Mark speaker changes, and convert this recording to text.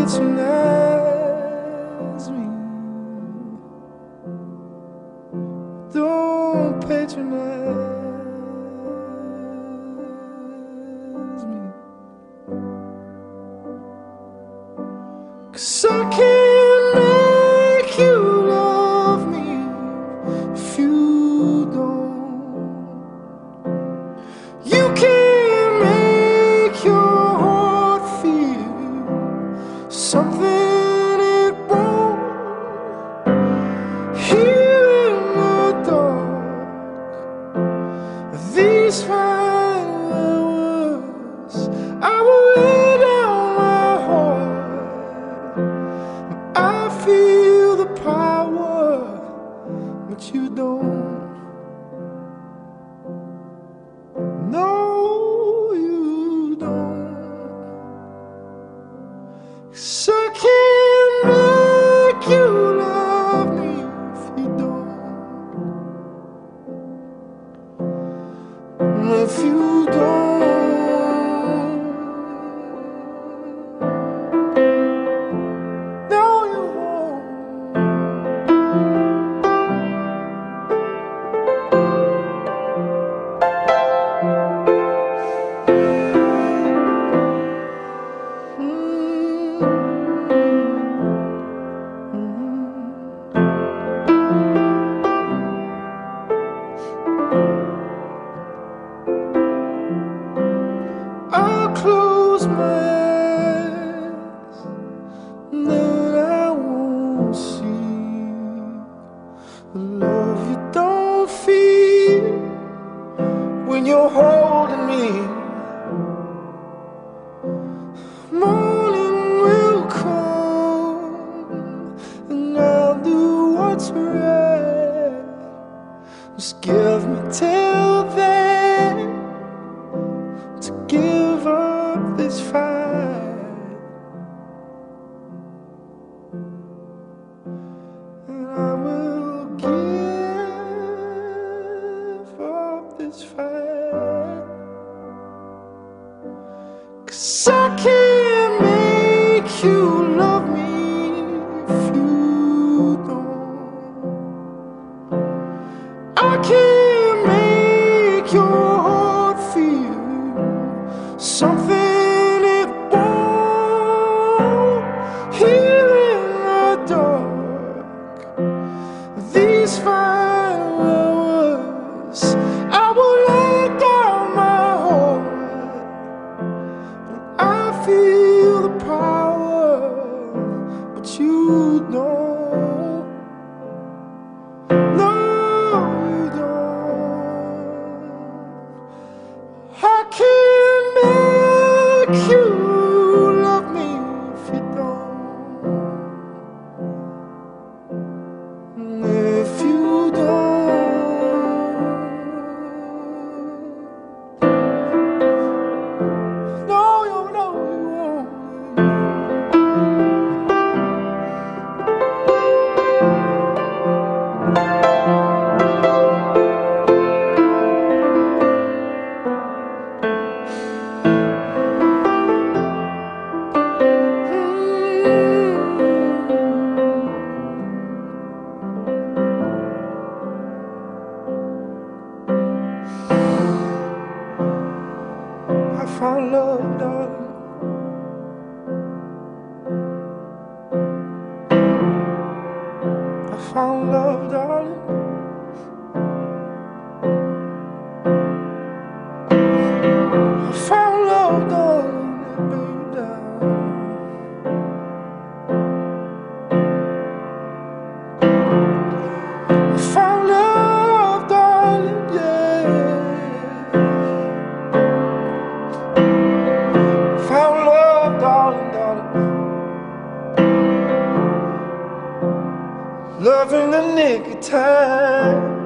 Speaker 1: patronize me. Don't patronize me. 'Cause I can't make you love me if you don't. You can't make your heart feel something it won't. Here in the dark, these final words, I will lay down my heart. I feel the power, but you don't. No, you don't. 'Cause I can't make you love me if you don't. If you don't, no, you won't. I'll close my eyes, then I won't see the love you don't feel when you're holding me. Morning will come, and I'll do what's right. Just give me till then to give up this fight, and I will give up this fight. 'Cause I can't make you love me if you don't. I can't make your heart feel something it won't. Here in the dark, these final words, I will lay down my heart. I feel the power, but you don't. No, you don't. I can't make you love me if you don't. If you don't, no, you know you won't. I found love, darling. I found love, darling. I found love, darling, baby. I found love, darling, yeah. Found love, darling, darling. Love in the nick of time.